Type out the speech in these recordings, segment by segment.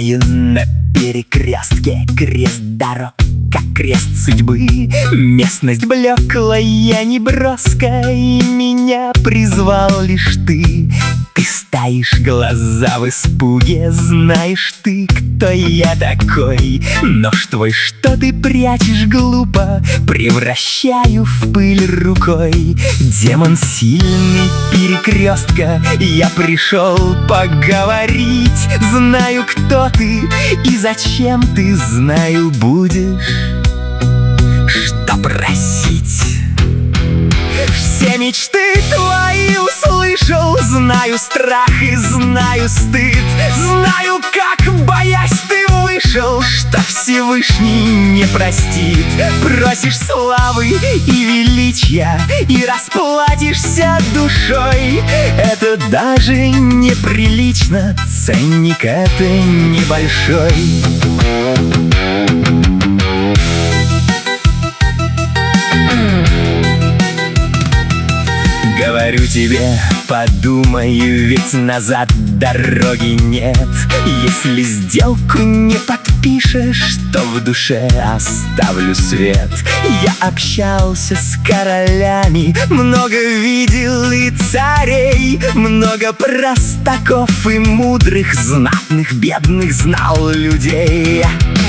Стою на перекрестке, крест дорог, как крест судьбы. Местность блеклая, неброская, и меня призвал лишь ты. Ты стоишь, глаза в испуге, знаешь ты, кто я такой. Нож твой, что ты прячешь глупо, превращаю в пыль рукой. Демон сильный перекрестка, я пришел поговорить. Знаю, кто ты и зачем ты, знаю, будешь что просить. Все мечты твои услышал, знаю страх и знаю стыд. Знаю, как, боясь, ты вышел, что Всевышний не простит. Просишь славы и величия, и расплатишься душой. Это даже неприлично, ценник это небольшой. Говорю тебе, подумай, ведь назад дороги нет. Если сделку не подпишешь, то в душе оставлю свет. Я общался с королями, много видел и царей, много простаков и мудрых, знатных, бедных знал людей.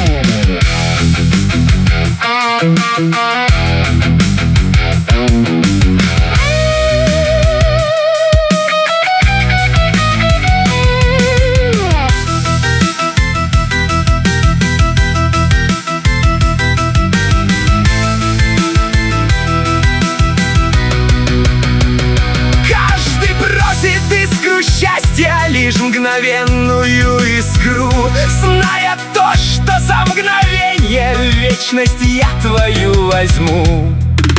Лишь мгновенную искру, зная то, что за мгновенье вечность я твою возьму.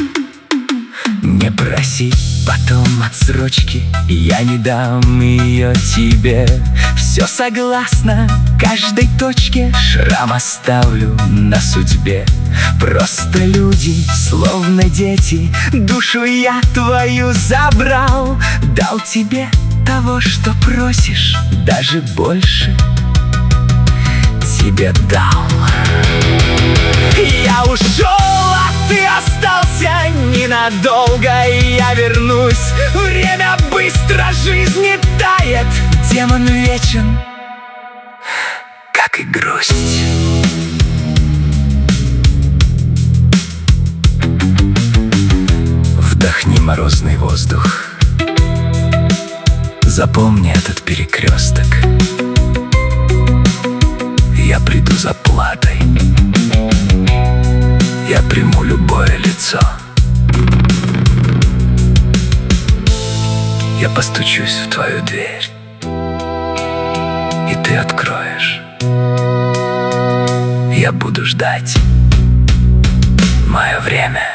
Не проси потом отсрочки, я не дам ее тебе. Все согласно каждой точке, шрам оставлю на судьбе. Просто люди, словно дети, душу я твою забрал. Дал тебе того, что просишь, даже больше тебе дал. Я ушел, а ты остался ненадолго, и я вернусь. Время быстро, жизни тает, демон вечен, как и грусть. Вдохни морозный воздух, запомни этот перекресток. Я приду за платой, я приму любое лицо. Я постучусь в твою дверь, и ты откроешь. Я буду ждать. Мое время.